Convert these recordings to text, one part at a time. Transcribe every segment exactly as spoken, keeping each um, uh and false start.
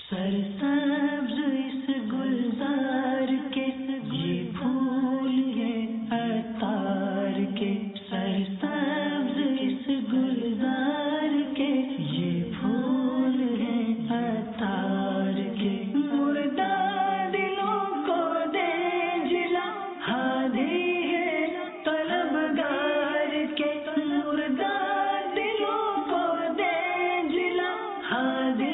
سرسبز اس گلزار کے یہ پھول ہیں عطار کے، سرسبز اس گلزار کے یہ پھول ہیں عطار کے، مردہ دلوں کو دے جلا ہادی ہے طلبگار کے، مردہ دلوں کو دے جلا ہادی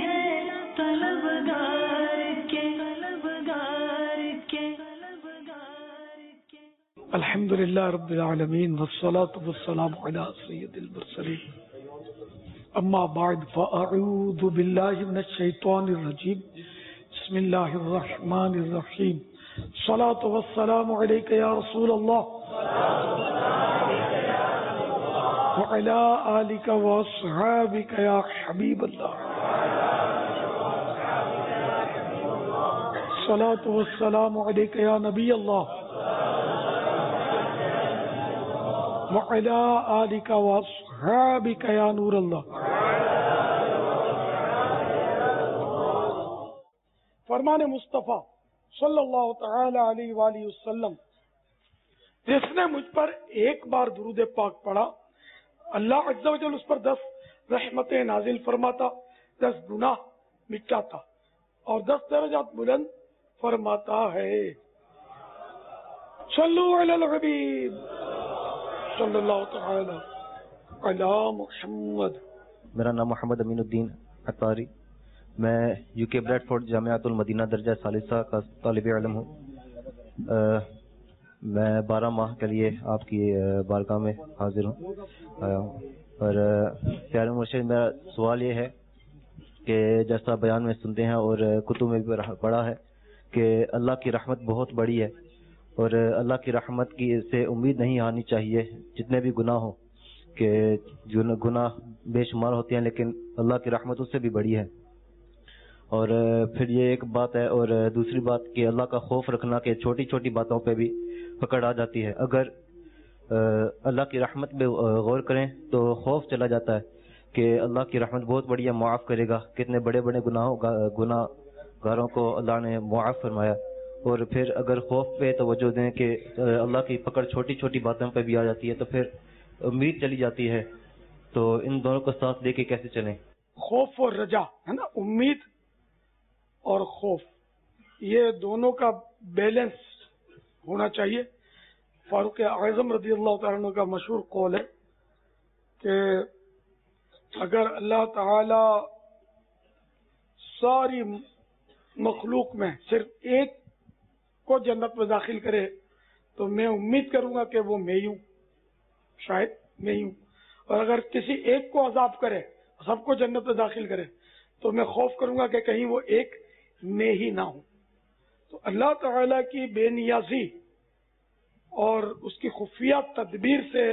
الحمد للہ رب العالمین والصلاة والسلام علی سید المرسلین، اما بعد فاعوذ باللہ من الشیطان الرجیم، بسم اللہ الرحمن الرحیم، الصلاة والسلام علیک یا رسول اللہ وعلی آلک واصحابک یا حبیب اللہ، الصلاة والسلام علیک یا نبی اللہ وعلی آلک واصحابک یا نور اللہ۔ فرمان مصطفیٰ صلی اللہ تعالی علیہ وآلہ وسلم، جس نے مجھ پر ایک بار درود پاک پڑھا اللہ عز و جل اس پر دس رحمتیں نازل فرماتا، دس گناہ مٹاتا اور دس درجات بلند فرماتا ہے۔ صلو علی الحبیب صلی اللہ تعالی علی محمد۔ میرا نام محمد امین الدین عطاری، میں یو کے بریڈ فورڈ جامعۃ المدینہ درجہ ثالثہ کا طالب علم ہوں۔ میں بارہ ماہ کے لیے آپ کی بارگاہ میں حاضر ہوں آیا ہوں، اور پیارے مرشد میرا سوال یہ ہے کہ جیسا بیان میں سنتے ہیں اور کتب میں بھی پڑھا ہے کہ اللہ کی رحمت بہت بڑی ہے، اور اللہ کی رحمت کی سے امید نہیں آنی چاہیے جتنے بھی گناہ ہوں، کہ گناہ بے شمار ہوتے ہیں لیکن اللہ کی رحمت اس سے بھی بڑی ہے۔ اور پھر یہ ایک بات ہے، اور دوسری بات کہ اللہ کا خوف رکھنا کہ چھوٹی چھوٹی باتوں پہ بھی پکڑ آ جاتی ہے۔ اگر اللہ کی رحمت پہ غور کریں تو خوف چلا جاتا ہے کہ اللہ کی رحمت بہت بڑی ہے، معاف کرے گا، کتنے بڑے بڑے گناہوں گناہ گاروں کو اللہ نے معاف فرمایا۔ اور پھر اگر خوف پہ توجہ دیں کہ اللہ کی پکڑ چھوٹی چھوٹی باتوں پہ بھی آ جاتی ہے تو پھر امید چلی جاتی ہے، تو ان دونوں کو ساتھ لے کے کیسے چلیں؟ خوف اور رجا ہے نا، امید اور خوف، یہ دونوں کا بیلنس ہونا چاہیے۔ فاروق اعظم رضی اللہ تعالیٰ عنہ کا مشہور قول ہے کہ اگر اللہ تعالی ساری مخلوق میں صرف ایک کو جنت میں داخل کرے تو میں امید کروں گا کہ وہ میں ہی ہوں، شاید میں ہی ہوں، اور اگر کسی ایک کو عذاب کرے سب کو جنت میں داخل کرے تو میں خوف کروں گا کہ کہیں وہ ایک میں ہی نہ ہوں۔ تو اللہ تعالی کی بے نیازی اور اس کی خفیہ تدبیر سے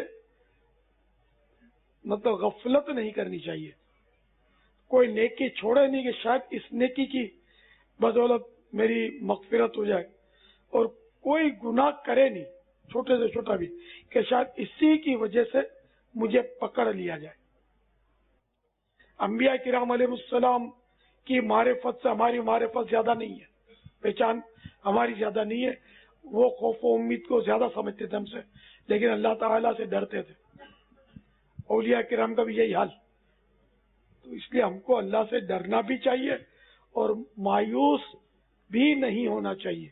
مطلب غفلت نہیں کرنی چاہیے، کوئی نیکی چھوڑے نہیں کہ شاید اس نیکی کی بدولت میری مغفرت ہو جائے، اور کوئی گناہ کرے نہیں چھوٹے سے چھوٹا بھی کہ شاید اسی کی وجہ سے مجھے پکڑ لیا جائے۔ انبیاء کرام علیہ السلام کی معرفت سے ہماری معرفت زیادہ نہیں ہے، پہچان ہماری زیادہ نہیں ہے، وہ خوف و امید کو زیادہ سمجھتے تھے ہم سے، لیکن اللہ تعالیٰ سے ڈرتے تھے۔ اولیاء کرام کا بھی یہی حال، تو اس لیے ہم کو اللہ سے ڈرنا بھی چاہیے اور مایوس بھی نہیں ہونا چاہیے،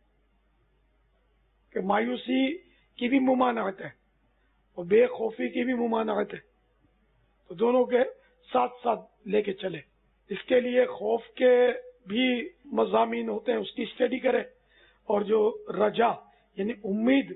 کہ مایوسی کی بھی ممانعت ہے اور بے خوفی کی بھی ممانعت ہے، تو دونوں کے ساتھ ساتھ لے کے چلے۔ اس کے لیے خوف کے بھی مضامین ہوتے ہیں، اس کی اسٹڈی کرے، اور جو رجا یعنی امید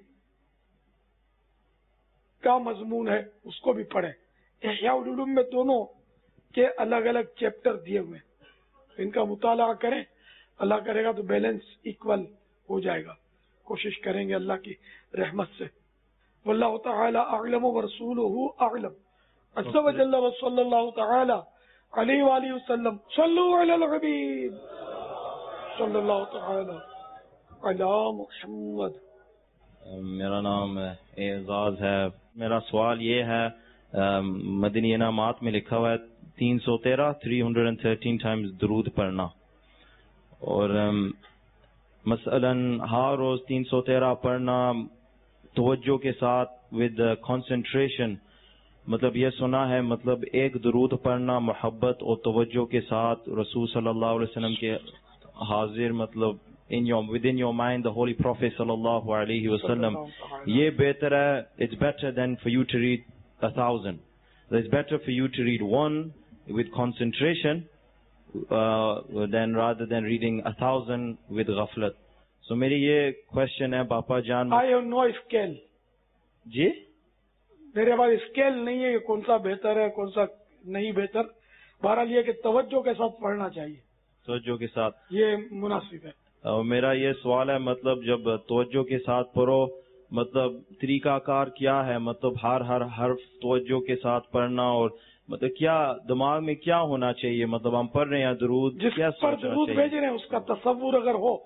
کا مضمون ہے اس کو بھی پڑھے۔ احیاء العلوم میں دونوں کے الگ الگ چیپٹر دیے ہوئے ہیں، ان کا مطالعہ کریں، اللہ کرے گا تو بیلنس ایکول ہو جائے گا۔ کوشش کریں گے اللہ کی رحمت سے۔ واللہ تعالی اعلم ورسولہ اعلم، عز و جل وصلی اللہ تعالی علیہ وآلہ وسلم۔ صلو علی الحبیب صلی اللہ تعالی علی محمد۔ میرا نام اعزاز ہے۔ میرا سوال یہ ہے، مدنی انعامات میں لکھا ہوا ہے تین سو تیرہ three hundred and thirteen times درود پڑھنا. اور مثلاً ہر روز تین سو تیرہ پڑھنا توجہ کے ساتھ ود کنسنٹریشن. مطلب یہ سنا ہے مطلب ایک درود پڑھنا محبت اور توجہ کے ساتھ رسول صلی اللہ علیہ وسلم کے حاضر مطلب in your within your mind the holy prophet sallallahu alaihi wasallam, یہ بہتر ہے. It's better than for you to read a thousand. It's better for you to read one with concentration uh, than rather than reading a thousand with ghaflat. So میری یہ question ہے باپا جان. I have no scale. جی میرے پاس scale نہیں ہے کہ کون سا بہتر ہے کون سا نہیں بہتر. بہرحال یہ کہ توجہ کے ساتھ پڑھنا چاہیے, توجہ کے ساتھ یہ مناسب ہے. اور میرا یہ سوال ہے مطلب جب توجہ کے ساتھ پڑھو مطلب طریقہ کار کیا ہے, مطلب ہر ہر حرف توجہ کے ساتھ پڑھنا, اور مطلب کیا دماغ میں کیا ہونا چاہیے, مطلب ہم پڑھ رہے ہیں درود جس کیا پر سوچنا درود چاہیے؟ بھیج رہے ہیں اس کا تصور اگر ہو.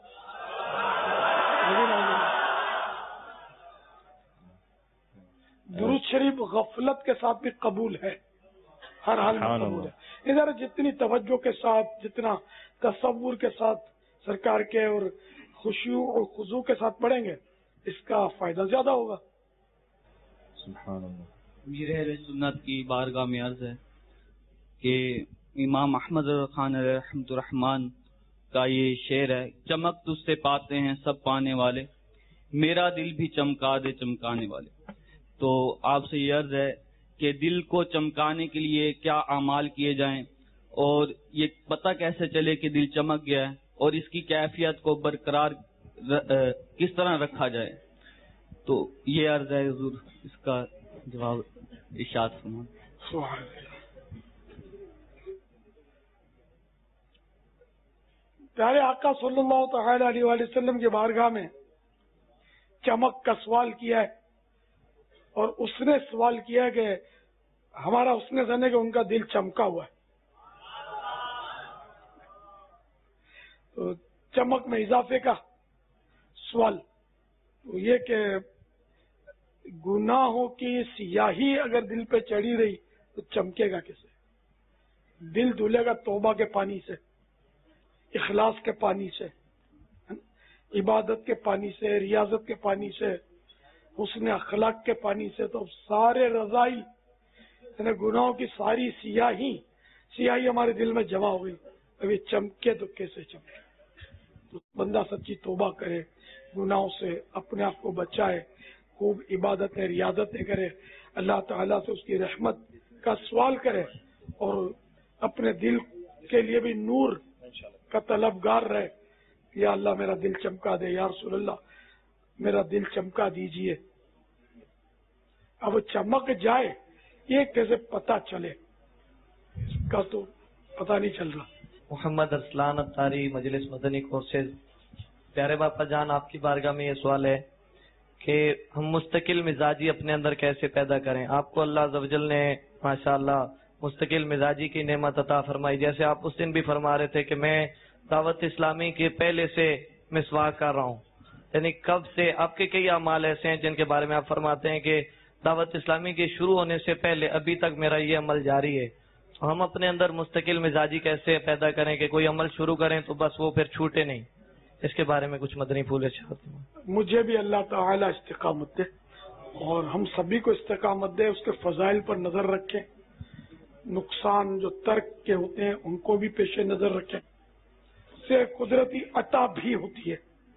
درود شریف غفلت کے ساتھ بھی قبول ہے, ہر حال میں قبول ہے. ادھر جتنی توجہ کے ساتھ جتنا تصور کے ساتھ سرکار کے اور خشوع اور خضوع کے ساتھ پڑھیں گے اس کا فائدہ زیادہ ہوگا. سبحان اللہ. میر اہل سنت کی بارگاہ میں عرض ہے کہ امام احمد خان رحمۃ الرحمان کا یہ شعر ہے, چمک تجھ سے پاتے ہیں سب پانے والے, میرا دل بھی چمکا دے چمکانے والے. تو آپ سے یہ عرض ہے کہ دل کو چمکانے کے لیے کیا اعمال کیے جائیں, اور یہ پتہ کیسے چلے کہ دل چمک گیا ہے, اور اس کی کیفیت کو برقرار کس طرح رکھا جائے. تو یہ عرض ہے حضور, اس کا جواب ارشاد فرمائیں. پیارے آقا صلی اللہ تعالی علیہ وآلہ وسلم کی بارگاہ میں چمک کا سوال کیا ہے, اور اس نے سوال کیا کہ ہمارا اس نے سنے کہ ان کا دل چمکا ہوا ہے. تو چمک میں اضافے کا سوال تو یہ کہ گناہوں کی سیاہی اگر دل پہ چڑھی رہی تو چمکے گا کسے؟ دل دھلے گا توبہ کے پانی سے, اخلاص کے پانی سے, عبادت کے پانی سے, ریاضت کے پانی سے, حسن اخلاق کے پانی سے. تو سارے رضائی یعنی گناہوں کی ساری سیاہی سیاہی ہمارے دل میں جمع ہو گئی. ابھی چمکے تو کیسے چمکے؟ تو بندہ سچی توبہ کرے, گناہوں سے اپنے آپ کو بچائے, خوب عبادتیں ریاضتیں کرے, اللہ تعالیٰ سے اس کی رحمت کا سوال کرے, اور اپنے دل کے لیے بھی نور کا طلبگار رہے. یا اللہ میرا دل چمکا دے, یا رسول اللہ میرا دل چمکا دیجئے. اب چمک جائے یہ کیسے پتہ چلے, اس کا تو پتہ نہیں چل رہا. محمد ارسلان اتاری مجلس مدنی کورسز. پیارے باپا جان, آپ کی بارگاہ میں یہ سوال ہے کہ ہم مستقل مزاجی اپنے اندر کیسے پیدا کریں. آپ کو اللہ عز و جل نے ماشاءاللہ مستقل مزاجی کی نعمت عطا فرمائی. جیسے آپ اس دن بھی فرما رہے تھے کہ میں دعوت اسلامی کے پہلے سے مسواک کر رہا ہوں, یعنی کب سے. آپ کے کئی اعمال ایسے ہیں جن کے بارے میں آپ فرماتے ہیں کہ دعوت اسلامی کے شروع ہونے سے پہلے ابھی تک میرا یہ عمل جاری ہے. ہم اپنے اندر مستقل مزاجی کیسے پیدا کریں کہ کوئی عمل شروع کریں تو بس وہ پھر چھوٹے نہیں؟ اس کے بارے میں کچھ مدنی پھول چاہتے ہیں. مجھے بھی اللہ تعالی استقامت دے اور ہم سبھی کو استقامت دے, اس کے فضائل پر نظر رکھیں, نقصان جو ترک کے ہوتے ہیں ان کو بھی پیش نظر رکھیں. سے قدرتی عطا بھی ہوتی ہے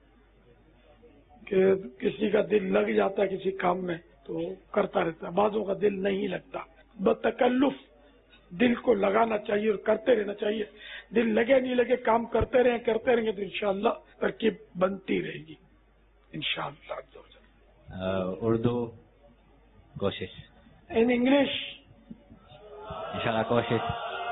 کہ کسی کا دل لگ جاتا ہے کسی کام میں تو کرتا رہتا ہے, بعضوں کا دل نہیں لگتا. بتکلف دل کو لگانا چاہیے اور کرتے رہنا چاہیے. دل لگے نہیں لگے کام کرتے رہیں کرتے رہیں گے تو انشاءاللہ ترکیب بنتی رہے گی انشاءاللہ. اردو کوشش ان انگلش انشاءاللہ کوشش.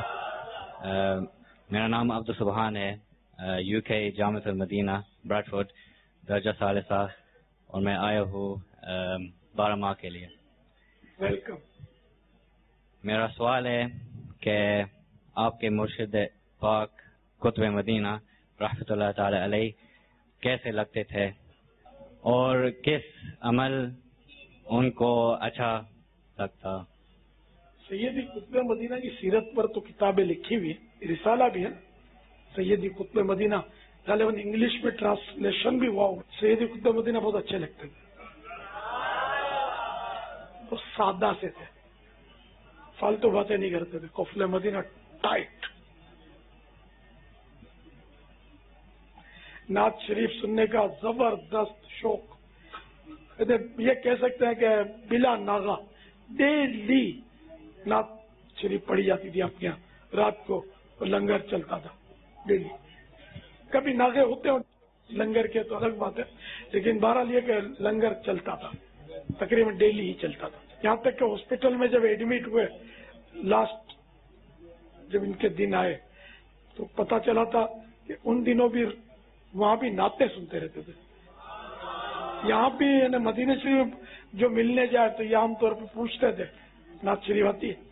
میرا نام عبد السبحان ہے, یو کے جامعۃ المدینہ بریڈ فورڈ درجہ ثالثہ, اور میں آیا ہوں بارہ ماہ کے لیے. ویلکم. میرا سوال ہے کہ آپ کے مرشد پاک قطب مدینہ رحمۃ اللہ تعالی علیہ کیسے لگتے تھے, اور کس عمل ان کو اچھا لگتا؟ सैयदी कुतुब मदीना की सीरत पर तो किताबें लिखी हुई है, रिसाला भी है ना सैयदी कुतुब मदीना, गालिबन इंग्लिश में ट्रांसलेशन भी हुआ। सैयदी कुतुब मदीना बहुत अच्छे लगते थे, वो सादा से थे, फालतू बातें नहीं करते थे। कुतुब मदीना टाइट। नात शरीफ सुनने का जबरदस्त शौक, ये कह सकते हैं कि बिला नागा डेली नात शरीफ पढ़ी जाती थी आपके यहाँ, रात को लंगर चलता था डेली। कभी नागे होते हो लंगर के तो अलग बात है, लेकिन बहरहाल ये कि लंगर चलता था, तकरीबन डेली ही चलता था। यहाँ तक कि हॉस्पिटल में जब एडमिट हुए लास्ट, जब इनके दिन आए तो पता चला था कि उन दिनों भी वहां भी नाते सुनते रहते थे। यहाँ भी ना मदीने शरीफ जो मिलने जाए तो ये आमतौर पर पूछते थे नात शरीफ आती है।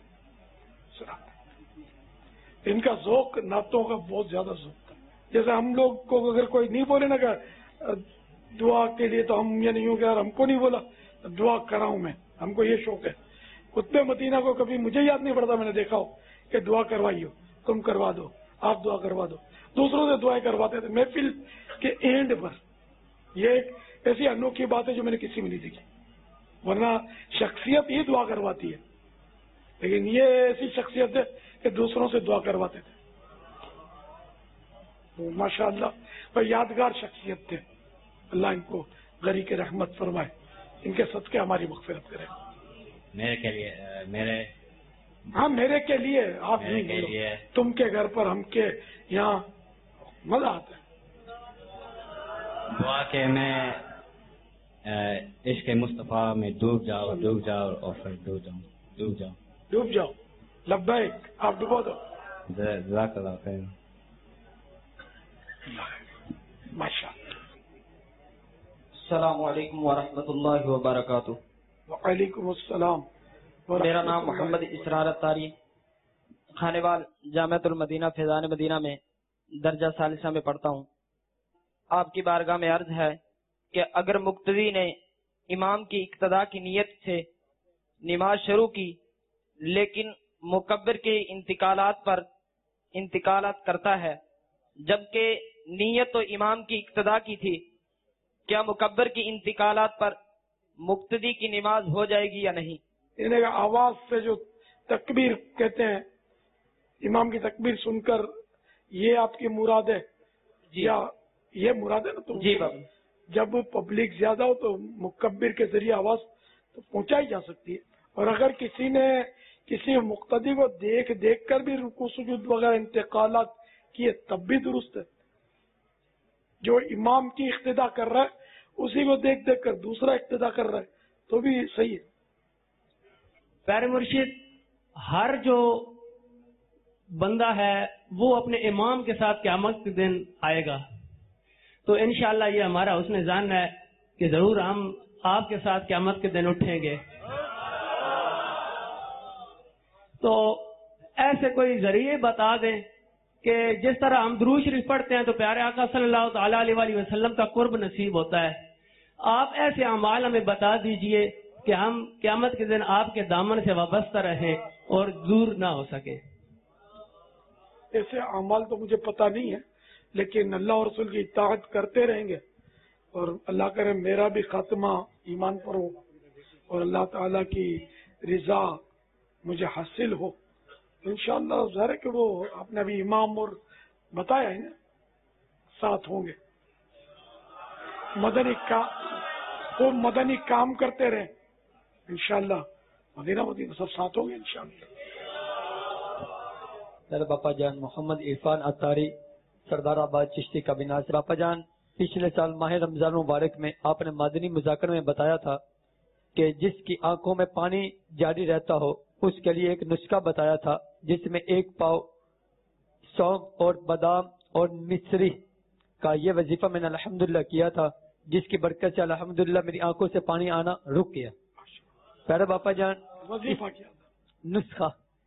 इनका ज़ौक नातों का बहुत ज्यादा ज़ौक था। जैसे हम लोग को अगर कोई नहीं बोले ना कि दुआ के लिए, तो हम ये नहीं हो गया हमको नहीं बोला तो दुआ कराऊं मैं, हमको ये शौक है। कुतुब मदीना को कभी मुझे याद नहीं पड़ता मैंने देखा हो कि दुआ करवाई हो, तुम करवा दो, आप दुआ करवा दो, दूसरों से दुआएं करवाते थे महफिल के एंड पर। ये एक ऐसी अनोखी बात है जो मैंने किसी में नहीं देखी, वरना शख्सियत ही दुआ करवाती है, लेकिन ये ऐसी शख्सियत है कि दूसरों से दुआ करवाते थे। तो माशाअल्लाह पर यादगार शख्सियत थे। अल्लाह इनको गरी के रहमत फरमाए, इनके सदके हमारी मग़फ़िरत करे। मेरे के लिए, मेरे हाँ मेरे के लिए, आप मेरे नहीं के बोलो, लिए तुम के घर पर हम के यहाँ मजा आता है। दुआ के मैं इश्क़ मुस्तफ़ा में डूब जाओ, डूब जाओ और फिर डूब जाओ, डूब जाओ, डूब जाओ। लब्बैक, आप डुबो दो। जज़ाकल्लाह खैर। माशाअल्लाह। अस्सलामु अलैकुम व रहमतुल्लाहि व बरकातुहू। वालेकुम अस्सलाम। मेरा नाम मोहम्मद इसरार अत्तारी, खानेवाल जामियातुल मदीना फैजान मदीना में दर्जा सालिसा में पढ़ता हूँ। आपकी बारगाह में अर्ज है कि अगर मुक्तदी ने इमाम की इक्तदा की नीयत से नमाज शुरू की, लेकिन मुकब्बिर के इंतकालात पर इंतकालात करता है, जबकि नीयत तो इमाम की इक्तदा की थी, क्या मुकब्बिर की इंतकालात पर मुक्तदी की नमाज हो जाएगी या नहीं? इन्हें आवाज से जो तकबीर कहते हैं, इमाम की तकबीर सुनकर ये आपकी मुराद है या ये मुराद है ना? तो जी बाबा, जब पब्लिक ज्यादा हो तो मुकब्बिर के जरिए आवाज तो पहुंचाई जा सकती है, और अगर किसी ने किसी मुक्तदी को देख देख कर भी रुकू सुजूद वगैरह इंतकालात किए तब भी दुरुस्त है। जो इमाम की इक्तिदा कर रहा है उसी को देख देख कर दूसरा इक्तिदा कर रहा है तो भी सही है। प्यारे मुर्शिद, हर जो बंदा है वो अपने इमाम के साथ क़यामत के दिन आएगा, तो इंशाअल्लाह ये हमारा उसने जान है कि जरूर हम आपके साथ क़यामत के दिन उठेंगे। तो ऐसे कोई जरिए बता दें कि जिस तरह हम दुरूद शरीफ पढ़ते हैं तो प्यारे आका सल्लल्लाहु अलैहि वसल्लम का कुर्ब नसीब होता है। आप ऐसे अमाल हमें बता दीजिए कि हम क़यामत के दिन आपके दामन से वाबस्ता रहें और दूर ना हो सके। ऐसे अमाल तो मुझे पता नहीं है, लेकिन अल्लाह और रसूल की इत्ताअत करते रहेंगे और अल्लाह करे मेरा भी खात्मा ईमान पर हो और अल्लाह ताला की रिजा मुझे हासिल हो। इंशाअल्लाह ज़ाहिर है कि वो आपने अभी इमाम और बताया है ना, साथ होंगे। मदनी का वो मदनी काम करते रहे इंशाअल्लाह, मदीना मदीना सब साथ होंगे इंशाअल्लाह। मेरे बापा जान मोहम्मद इरफान अत्तारी, सरदाराबाद चिश्ती काबिना से। बापा जान, पिछले साल माह रमजान मुबारक में आपने मदनी मुज़ाकर में बताया था कि जिसकी आंखों में पानी जारी रहता हो उसके लिए एक नुस्खा बताया था, जिसमें एक पाव सौंफ और बादाम और मिश्री का ये वजीफा मैंने अल्हम्दुलिल्लाह किया था, जिसकी बरकत से अल्हम्दुलिल्लाह मेरी आंखों से पानी आना रुक गया। प्यारे बापा जान, वजीफा किया था नुस्खा।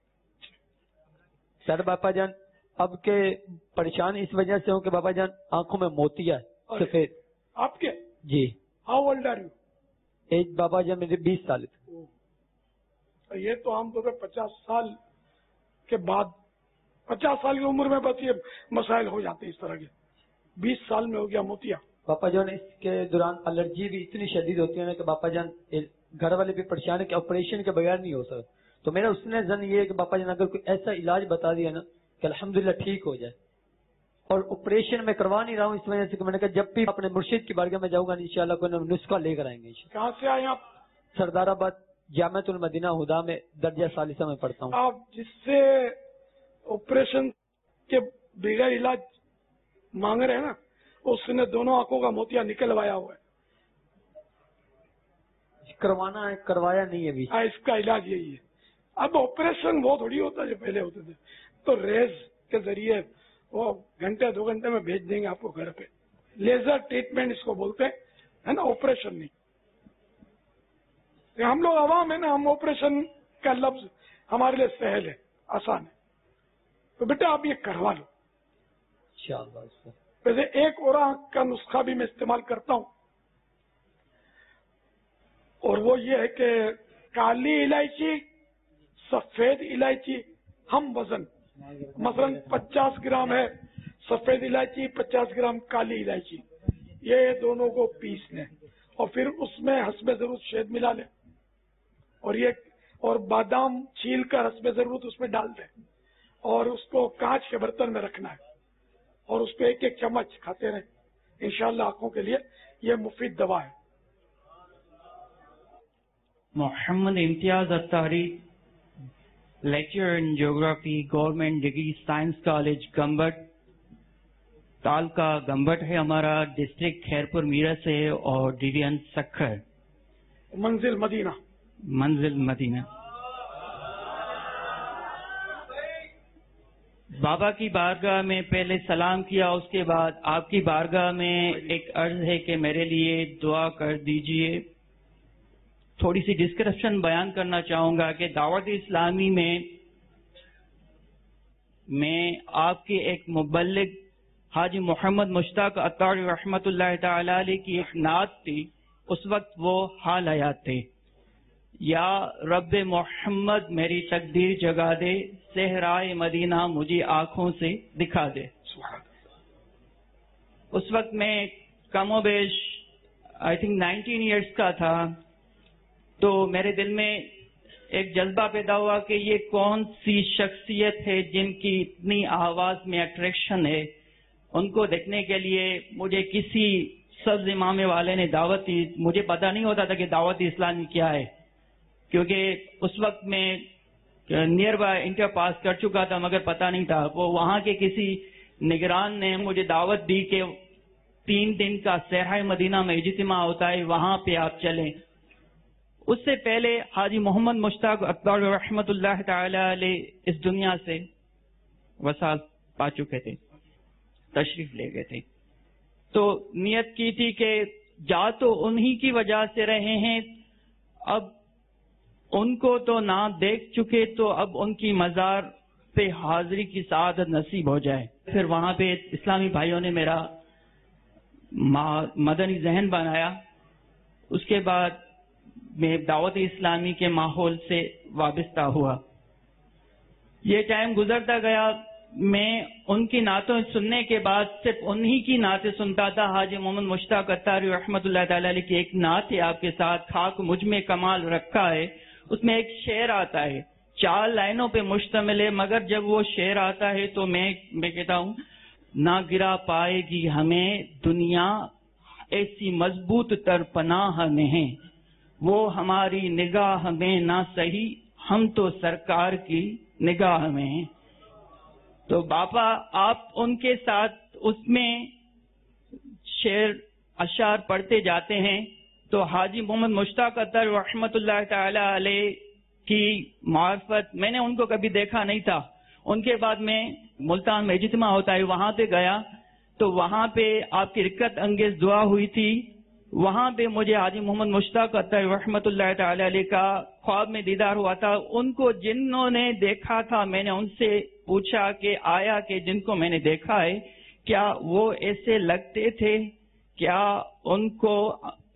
प्यारे बापा जान, अब के परेशान इस वजह से हूँ कि बाबा जान आंखों में मोतिया है सफेद। आपके? जी। How old are you? Age बाबा जान मेरे बीस साल। یہ تو عام طور پہ پچاس سال کے بعد، پچاس سال کی عمر میں بس یہ مسائل ہو جاتے ہیں اس طرح کے. بیس سال میں ہو گیا موتیا. باپا جان اس کے دوران الرجی بھی اتنی شدید ہوتی ہے نا کہ باپا جان گھر والے بھی پریشان ہے کہ آپریشن کے بغیر نہیں ہو سکتا. تو میرا اس نے زن یہ ہے کہ باپا جان اگر کوئی ایسا علاج بتا دیا نا کہ الحمدللہ ٹھیک ہو جائے، اور آپریشن میں کروا نہیں رہا ہوں اس وجہ سے کہ میں نے کہا جب بھی اپنے مرشد کی بارگاہ میں جاؤں گا انشاءاللہ کوئی نسخہ لے کر آئیں گے. کہاں سے آئے آپ؟ سردار آباد جامعۃ المدینہ ہدا میں درجہ ثالثہ میں پڑھتا ہوں. آپ جس سے آپریشن کے بغیر علاج مانگ رہے ہیں نا، اس نے دونوں آنکھوں کا موتیا نکلوایا ہوا ہے. کروانا ہے، کروایا نہیں ہے ابھی. ہاں، اس کا علاج یہی ہے. اب آپریشن وہ تھوڑی ہوتا ہے جو پہلے ہوتے تھے، تو ریز کے ذریعے وہ گھنٹے دو گھنٹے میں بھیج دیں گے آپ کو گھر پہ. لیزر ٹریٹمنٹ اس کو بولتے ہیں نا، آپریشن نہیں. ہم لوگ عوام ہے نا، ہم آپریشن کا لفظ ہمارے لیے سہل ہے، آسان ہے. تو بیٹا آپ یہ کروا لو. ویسے ایک اور آنکھ کا نسخہ بھی میں استعمال کرتا ہوں، اور وہ یہ ہے کہ کالی الائچی، سفید الائچی ہم وزن، مثلا پچاس گرام ہے سفید الائچی، پچاس گرام کالی الائچی، یہ دونوں کو پیس لیں اور پھر اس میں حسب ضرورت شہد ملا لیں، اور یہ اور بادام چھیل کر حسب ضرورت اس میں ڈال دیں، اور اس کو کانچ کے برتن میں رکھنا ہے، اور اس پہ ایک ایک چمچ کھاتے رہیں. انشاءاللہ آنکھوں کے لیے یہ مفید دوا ہے. Muhammad Imtiaz Attari, lecturer in geography, government degree science college Gambat, تعلقہ گمبٹ ہے ہمارا، ڈسٹرکٹ خیرپور میرٹھ سے، اور ڈویژن سکھر، منزل مدینہ. منزل مدینہ. بابا کی بارگاہ میں پہلے سلام کیا، اس کے بعد آپ کی بارگاہ میں ایک عرض ہے کہ میرے لیے دعا کر دیجئے. تھوڑی سی ڈسکرپشن بیان کرنا چاہوں گا کہ دعوت اسلامی میں میں آپ کے ایک مبلغ حاجی محمد مشتاق اتاری رحمت اللہ تعالی علیہ کی ایک نعت تھی. اس وقت وہ حال حیات تھے. یا رب محمد میری تقدیر جگا دے، صحرائے مدینہ مجھے آنکھوں سے دکھا دے. اس وقت میں کم و بیش آئی تھنک نائنٹین ایئرس کا تھا. تو میرے دل میں ایک جذبہ پیدا ہوا کہ یہ کون سی شخصیت ہے جن کی اتنی آواز میں اٹریکشن ہے. ان کو دیکھنے کے لیے مجھے کسی سبز امام والے نے دعوت دی. مجھے پتا نہیں ہوتا تھا کہ دعوت اسلامی کیا ہے، کیونکہ اس وقت میں نیئر بائی انٹر پاس کر چکا تھا مگر پتا نہیں تھا. وہ وہاں کے کسی نگران نے مجھے دعوت دی کہ تین دن کا صحرائے مدینہ میں اجتماع ہوتا ہے، وہاں پہ آپ چلیں. اس سے پہلے حاجی محمد مشتاق اتاری رحمت اللہ تعالی علیہ اس دنیا سے وصال پا چکے تھے، تشریف لے گئے تھے. تو نیت کی تھی کہ جا تو انہی کی وجہ سے رہے ہیں، اب ان کو تو نہ دیکھ چکے تو اب ان کی مزار پہ حاضری کی سعادت نصیب ہو جائے. پھر وہاں پہ اسلامی بھائیوں نے میرا مدنی ذہن بنایا. اس کے بعد میں دعوت اسلامی کے ماحول سے وابستہ ہوا. یہ ٹائم گزرتا گیا، میں ان کی نعتوں سننے کے بعد صرف انہی کی نعتیں سنتا تھا. حاجی محمد مشتاق اتاری رحمت اللہ تعالی علیہ کی ایک نعت ہے آپ کے ساتھ، خاک مجھ میں کمال رکھا ہے. اس میں ایک شعر آتا ہے، چار لائنوں پہ مشتمل ہے، مگر جب وہ شعر آتا ہے تو میں میں کہتا ہوں نہ گرا پائے گی ہمیں دنیا ایسی مضبوط تر پناہ میں ہیں، وہ ہماری نگاہ میں نہ سہی ہم تو سرکار کی نگاہ میں ہیں. تو باپا آپ ان کے ساتھ اس میں شعر اشعار پڑھتے جاتے ہیں. تو حاجی محمد مشتاق اتاری رحمت اللہ تعالی علیہ کی معرفت میں نے ان کو کبھی دیکھا نہیں تھا. ان کے بعد میں ملتان میں اجتماع ہوتا ہے وہاں پہ گیا تو وہاں پہ آپ کی رکت انگیز دعا ہوئی تھی. وہاں پہ مجھے حاجی محمد مشتاق اتاری رحمت اللہ تعالی علیہ کا خواب میں دیدار ہوا تھا. ان کو جنہوں نے دیکھا تھا میں نے ان سے پوچھا کہ آیا کہ جن کو میں نے دیکھا ہے کیا وہ ایسے لگتے تھے، کیا ان کو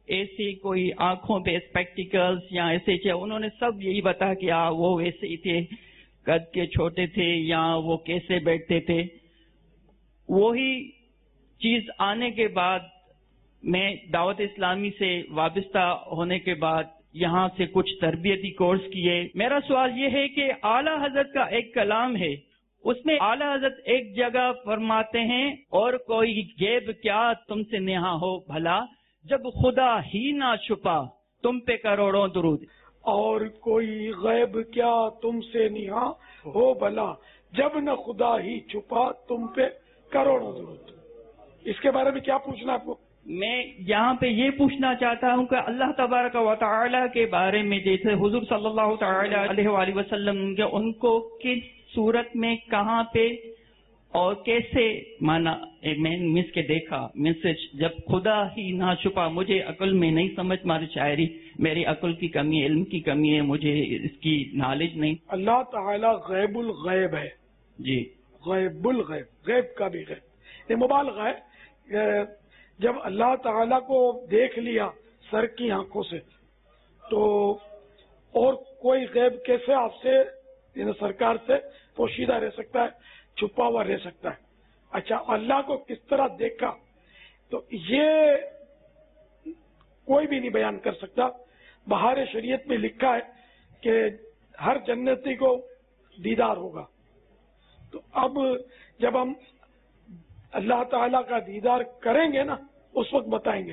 ऐसे कोई आंखों पे स्पेक्टिकल्स या ऐसे थे, उन्होंने सब यही बताया कि हाँ वो वैसे ही थे, कद के छोटे थे या वो कैसे बैठते थे। वही चीज आने के बाद मैं दावत इस्लामी से वाबस्ता होने के बाद यहाँ से कुछ तरबियती कोर्स किए। मेरा सवाल ये है कि आला हजरत का एक कलाम है, उसमें आला हजरत एक जगह फरमाते हैं, और कोई गैब क्या तुमसे नेहा हो भला, जब खुदा ही ना छुपा तुम पे करोड़ों दुरूद। और कोई गैब क्या तुमसे निहा हो भला, जब न खुदा ही छुपा तुम पे करोड़ों दुरूद। इसके बारे में क्या पूछना आपको? मैं यहाँ पे ये पूछना चाहता हूँ कि अल्लाह तबारक व तआला के बारे में, जैसे हुजूर सल्लल्लाहु तआला अलैहि वसल्लम के, उनको किस सूरत में, कहाँ पे और कैसे माना, मैं मिस के देखा मैसेज, जब खुदा ही ना छुपा। मुझे अकल में नहीं समझ मारी शायरी, मेरी अकल की कमी, इल्म की कमी है, मुझे इसकी नॉलेज नहीं। अल्लाह ताला गैबुल गैब है जी, गैबुल गैब, गैब का भी गैब, ये मुबालगा है। जब अल्लाह ताला को देख लिया सर की आंखों से, तो और कोई गैब कैसे आपसे सरकार से पोशीदा रह सकता है, छुपा हुआ रह सकता है। अच्छा, अल्लाह को किस तरह देखा, तो ये कोई भी नहीं बयान कर सकता। बहार शरीयत में लिखा है कि हर जन्नती को दीदार होगा। तो अब जब हम अल्लाह ताला का दीदार करेंगे ना, उस वक्त बताएंगे।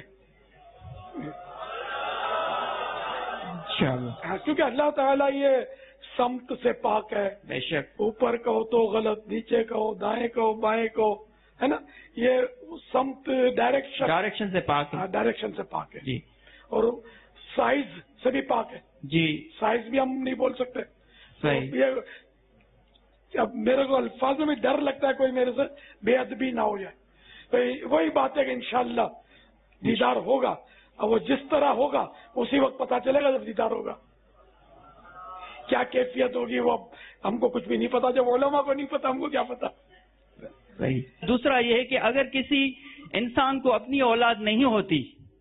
हाँ, क्योंकि अल्लाह ताला ये समत से पाक है। बेशक, ऊपर कहो तो गलत, नीचे कहो, दाएं कहो, बाएं कहो, है ना, ये समत डायरेक्शन डायरेक्शन से पाक है। डायरेक्शन से पाक है जी। और साइज से भी पाक है जी। साइज भी हम नहीं बोल सकते। सही। तो ये अब मेरे को अल्फाज में डर लगता है कोई मेरे से बेअदबी ना हो जाए। तो वही बात है कि इंशाअल्लाह दीदार होगा, और वो जिस तरह होगा उसी वक्त पता चलेगा जब दीदार होगा। क्या कैफियत होगी वो हमको कुछ भी नहीं पता, जब उलमा को नहीं पता हमको क्या पता। सही। दूसरा ये है कि अगर किसी इंसान को अपनी औलाद नहीं होती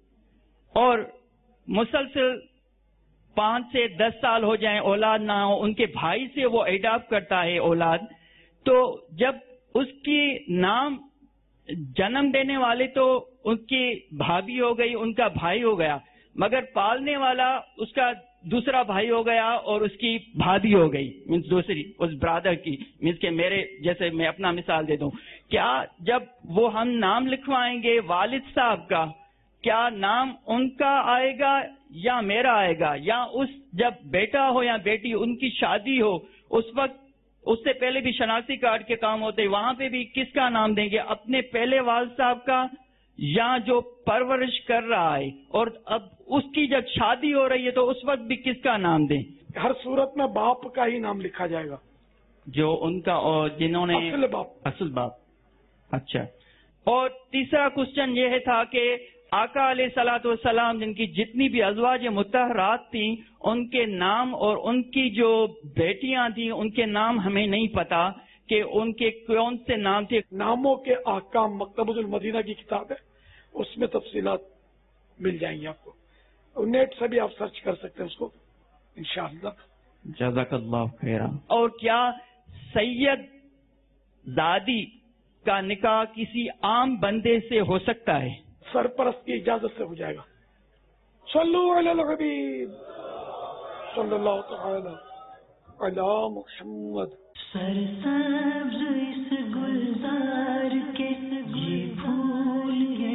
और मुसलसल पांच से दस साल हो जाए औलाद ना हो, उनके भाई से वो एडॉप्ट करता है औलाद, तो जब उसकी नाम जन्म देने वाले तो उनकी भाभी हो गई, उनका भाई हो गया, मगर पालने वाला उसका दूसरा भाई हो गया और उसकी भाभी हो गई, मीन्स दूसरी उस ब्रादर की, मीन्स के मेरे जैसे, मैं अपना मिसाल दे दूं, क्या जब वो हम नाम लिखवाएंगे वालिद साहब का, क्या नाम उनका आएगा या मेरा आएगा, या उस जब बेटा हो या बेटी उनकी शादी हो उस वक्त, उससे पहले भी शनाख्ती कार्ड के काम होते हैं, वहां पे भी किसका नाम देंगे, अपने पहले वालिद साहब का या जो परवरिश कर रहा है, और अब उसकी जब शादी हो रही है तो उस वक्त भी किसका नाम दें? हर सूरत में बाप का ही नाम लिखा जाएगा, जो उनका, और जिन्होंने असल बाप असल बाप। अच्छा। और तीसरा क्वेश्चन ये है था कि आका अलैहिस्सलातु वस्सलाम जिनकी जितनी भी अज़वाज मुतहरात थी, उनके नाम और उनकी जो बेटियां थी उनके नाम हमें नहीं पता कि उनके कौन से नाम थे। नामों के आकाम मकतबुल मदीना की किताब है, उसमें तफसीलात मिल जाएंगी आपको, नेट से भी आप सर्च कर सकते हैं उसको इंशाअल्लाह। जज़ाकल्लाह खैरा। और क्या सैयद दादी का निकाह किसी आम बंदे से हो सकता है? सरपरस्त की इजाजत से हो जाएगा। सल्लु अलल हबीब सल्लल्लाहु तआला अला मुहम्मद। सरसब्ज इस गुलजार के ये फूल है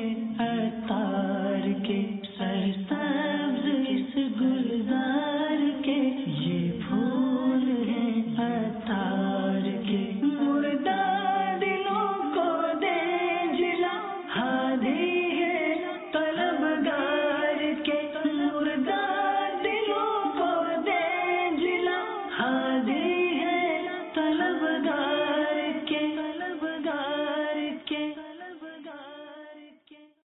अतार के, सरसब्ज इस गुलजार के ये फूल है अतार के, मुर्दा दिलों को दे जिला हादी है तलबगार के, मुर्दा दिलों को दे जिला हादी है तलबगार